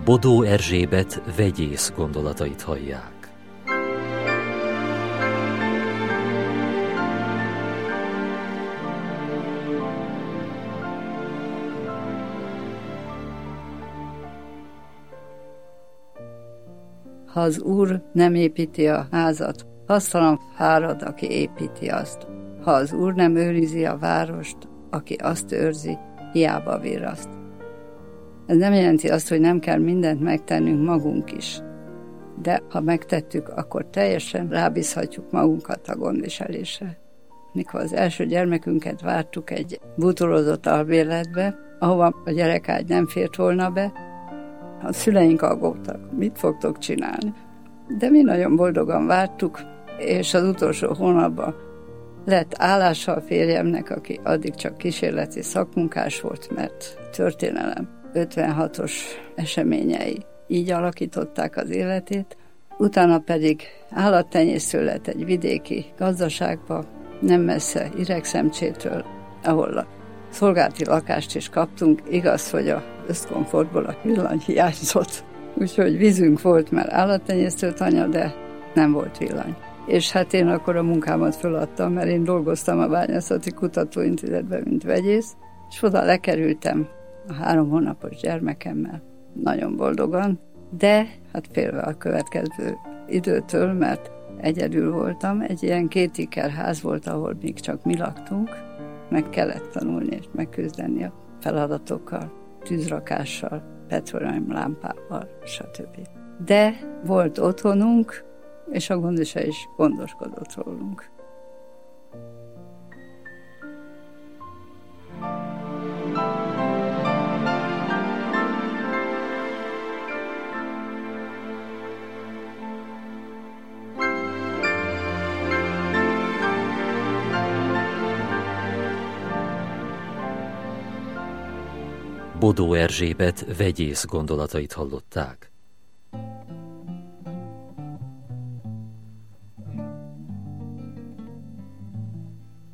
Bodó Erzsébet vegyész gondolatait hallják. Ha az Úr nem építi a házat, hasztalan fárad, aki építi azt. Ha az Úr nem őrizi a várost, aki azt őrzi, hiába virraszt. Ez nem jelenti azt, hogy nem kell mindent megtennünk magunk is. De ha megtettük, akkor teljesen rábízhatjuk magunkat a gondviselésre. Mikor az első gyermekünket vártuk egy bútorozott albérletbe, ahova a gyerekágy nem fért volna be, a szüleink aggódtak, mit fogtok csinálni. De mi nagyon boldogan vártuk, és az utolsó hónapban lett állása a férjemnek, aki addig csak kísérleti szakmunkás volt, mert történelem 56-os eseményei így alakították az életét. Utána pedig állattenyésztő lett egy vidéki gazdaságba, nem messze Iregszemcsétől, ahol a szolgálati lakást is kaptunk. Igaz, hogy az összkomfortból a villany hiányzott, úgyhogy vízünk volt, mert állattenyésztőt anya, de nem volt villany. És hát én akkor a munkámat föladtam, mert én dolgoztam a Bányászati Kutatóintézetben, mint vegyész, és oda lekerültem a 3 hónapos gyermekemmel, nagyon boldogan, de hát félve a következő időtől, mert egyedül voltam, egy ilyen 2 ikerház volt, ahol még csak mi laktunk, meg kellett tanulni és megküzdeni a feladatokkal, tűzrakással, petróleum lámpával, stb. De volt otthonunk, és a gondvisa is gondoskodott rólunk. Bodó Erzsébet vegyész gondolatait hallották.